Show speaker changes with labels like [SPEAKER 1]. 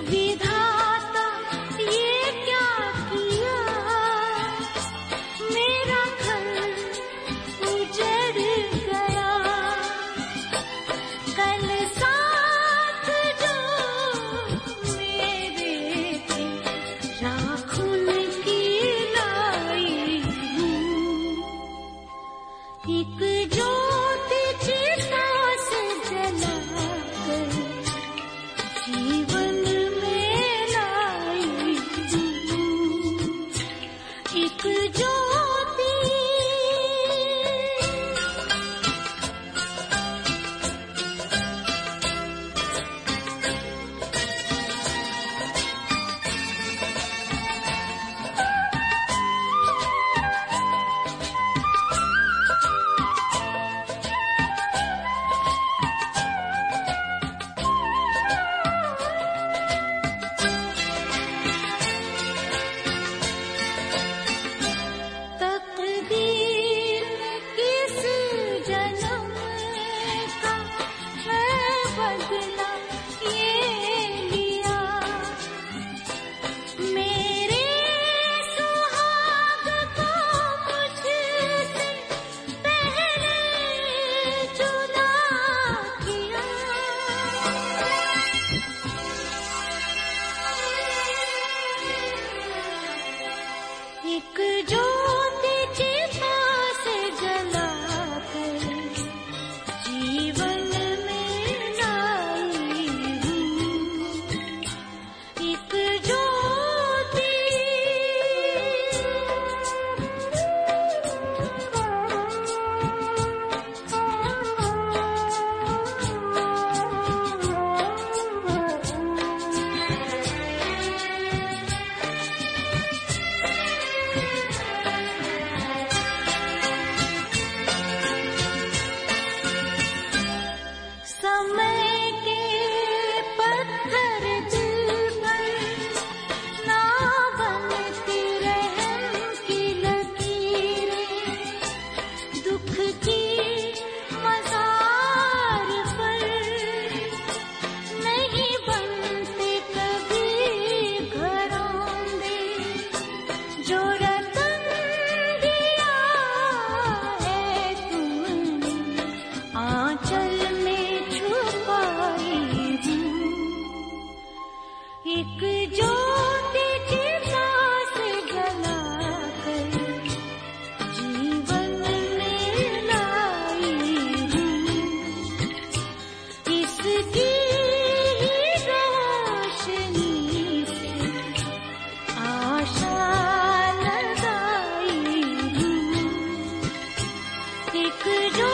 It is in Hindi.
[SPEAKER 1] विधाता ये क्या किया, मेरा घर उजड़ गया। कल साथ जो मेरे थे राख उनकी लाई हूँ। एक ज्योति चिता से जलाकर जीवन में लाई हूँ। एक ज्योति तकदीर किस जन्म का है बदला ये लिया। मेरे सुहाग को मुझसे पहले जुदा किया। एक ज्योति चिता से जलाकर जीवन में लाई हूँ। एक ज्योति समय के पत्थर दिल पर ना बनती रहम की लकीरें। दुख की मज़ार पर नहीं बनते कभी घरौंदे। जो रतन दिया है तुमने आंचल में छुपाई हूँ। एक ज्योति चिता से जलाकर जीवन में लाई हूँ। इसकी ही रोशनी से आशा लगाई हूँ। एक